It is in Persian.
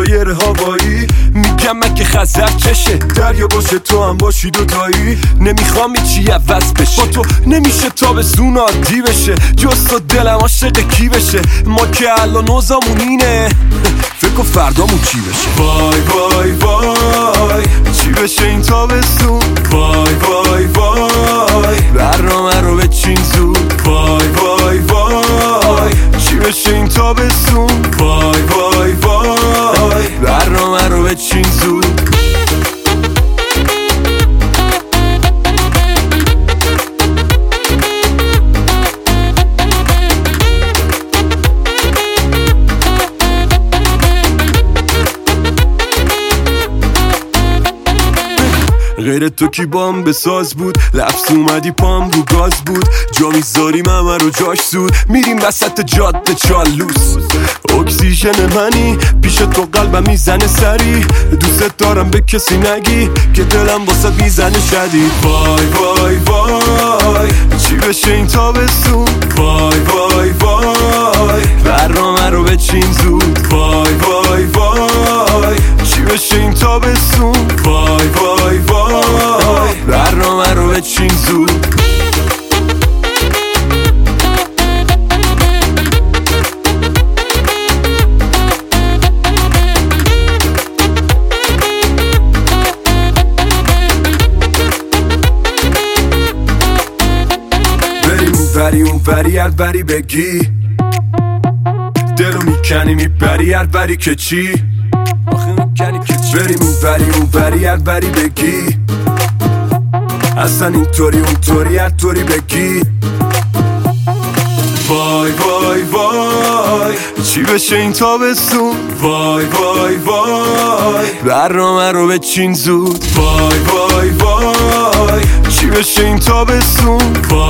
جزایر هوایی. میگم من که خزر چشه دریا باشه تو هم باشی دوتایی. نمیخوام چی عوض بشه، با تو نمیشه تابستون عادی بشه. جز تو دلم عاشق کی بشه، ما که الان اوضاعمون اینه. فکر کن فردامون چی بشه. وای وای وای چی بشه این تابستون. وای وای وای برنامه رو بچین زود. وای وای وای چی بشه این تابستون. وای وای وای برنامه رو بچین زود. غیر تو کی بام بساز بود، لفظ اومدی پام رو گاز بود. جا میذاریم همه رو جاش زود، میریم وسط جاده چالوس. اکسیژن منی پیش تو قلبم میزنه سری. دوست دارم به کسی نگی که دلم واسه میزنه شدید. وای وای وای چی بشه این تابستون. وای وای وای برنامه رو بچین زود. وای وای وای چی بشه این تابستون. وای وای وای برنامه رو بچین زود. بریم اون بری هر بری بگی، دلو میکنی میبری هر بری که چی. بریم اون بری هر بری بگی، اصلا اینطوری اونطوری هر طوری بگی. وای وای وای چی بشه این تابستون. وای وای وای برنامه رو بچین زود. وای وای وای چی بشه این تابستون.